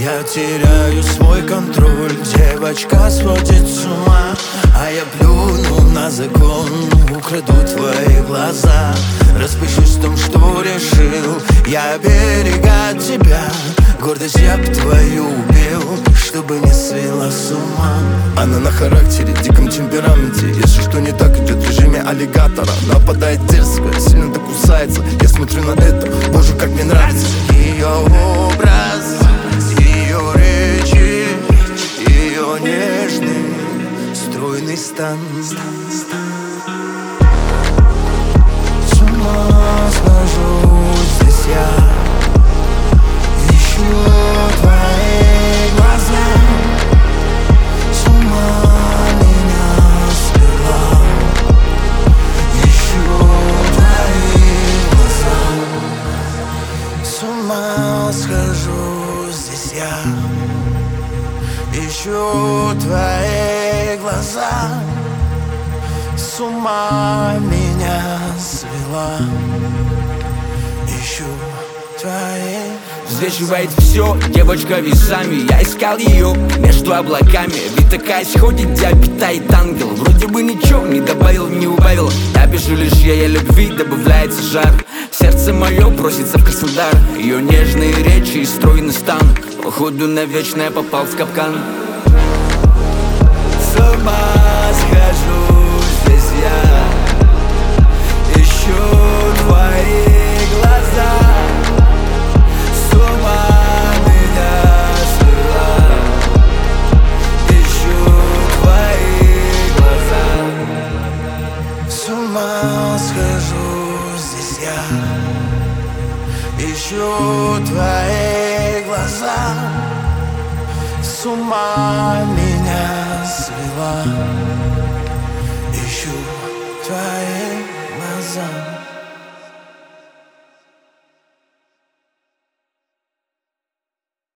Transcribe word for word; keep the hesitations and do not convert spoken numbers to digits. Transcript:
Я теряю свой контроль, девочка сводит с ума. А я плюну на закон, украду твои глаза. Распишусь в том, что решил я оберегать тебя. Гордость я б твою убил, чтобы не свела с ума. Она на характере, диком темпераменте. Если что не так, идет в режиме аллигатора. Нападает дерзко, сильно так кусается. Я смотрю на это, боже, как мне нравится. Ее образ, ее речи, ее нежный стройный стан. С ума схожу здесь я, ищу твои глаза. С ума меня свела, ищу твои глаза. С ума схожу здесь я, ищу твои глаза. С ума меня свела, ищу твои. Взвешивает все, девочка весами. Я искал ее между облаками. Ведь такая сходит, где питает ангел. Вроде бы ничего не добавил, не убавил. Я пишу лишь ей о любви, добавляется жар. Сердце мое просится в Краснодар. Ее нежные речи и стройный стан. Походу навечно я попал в капкан. С ума схожу здесь я, ищу твои глаза. С ума меня свела, ищу твои глаза. С ума схожу здесь я, ищу твои глаза. С ума меня свела, ищу твои глаза.